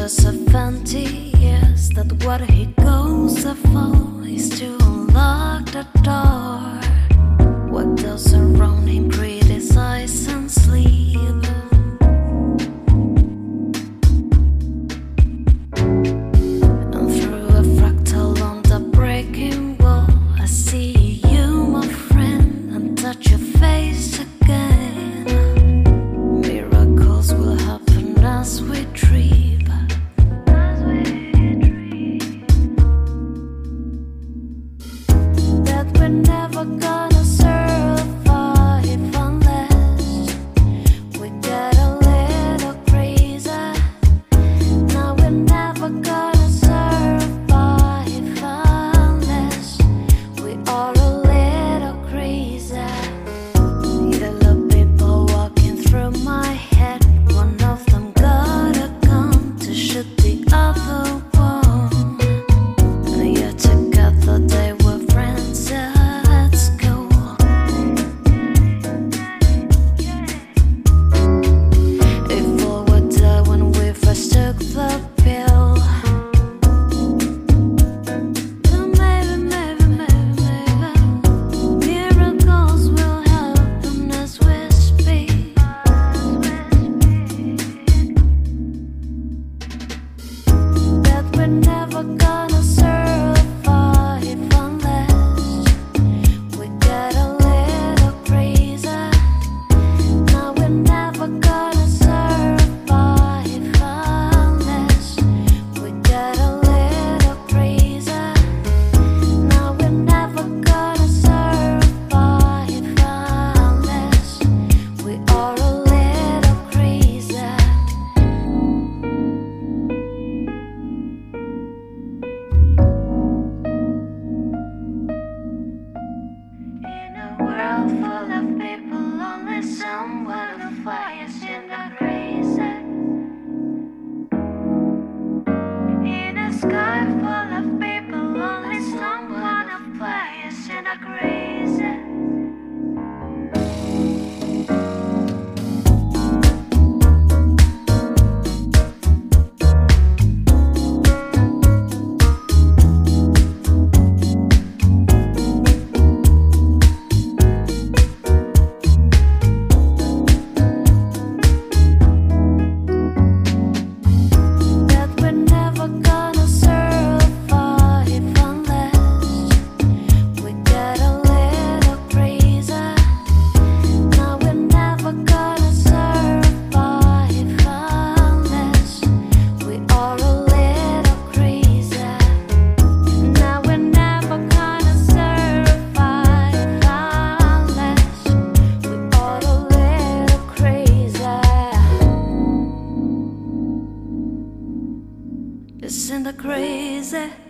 just a fancy, yes, that what he goes for is to unlock the door. What does around him criticize and sleep? And through a fractal on the breaking wall, I see you, my friend, and touch your face again. Miracles will happen as we dream. That we're never gonna survive unless we get a little crazy. Now we're never gonna survive unless we are a little crazy. Little people walking through my head. One of them got a gun to shoot the other one. And yet together they were friends. Let's go. If all were there when we first took the pill, then maybe miracles will happen as we speak. That we're never gonna survive unless we get a little crazy. Now we're never gonna survive unless we get a little crazy. Now we're never gonna survive unless we are a little crazy. In a world full of people, only someone who fires in the crazy. In a sky full of people, only someone who fires in the crazy. That we're never gonna survive unless we get a little crazy. Now we're never gonna survive unless we are a little crazy. Now we're never gonna survive unless we are a little crazy. Listen to crazy.